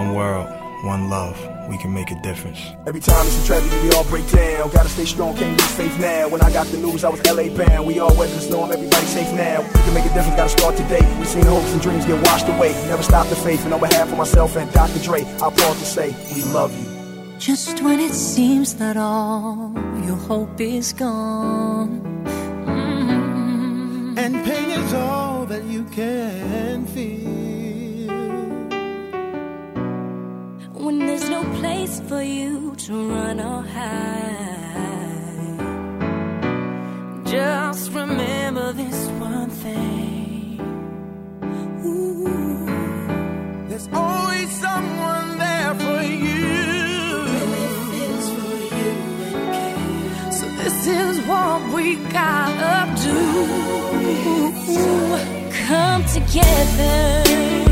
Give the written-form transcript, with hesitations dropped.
one world, one love, we can make a difference. Every time it's a tragedy, we all break down. Gotta stay strong, can't lose faith now. When I got the news, I was LA bound. We all weather the storm, everybody safe now. We can make a difference, gotta start today. We seen hopes and dreams get washed away. Never stop the faith, and on behalf of myself and Dr. Dre, I pause to say, we love you. Just when it seems that all your hope is gone, and pain is all that you can feel, when there's no place for you to run or hide, just remember this one thing. Ooh. There's always someone there for you. This is what we gotta do. Come together.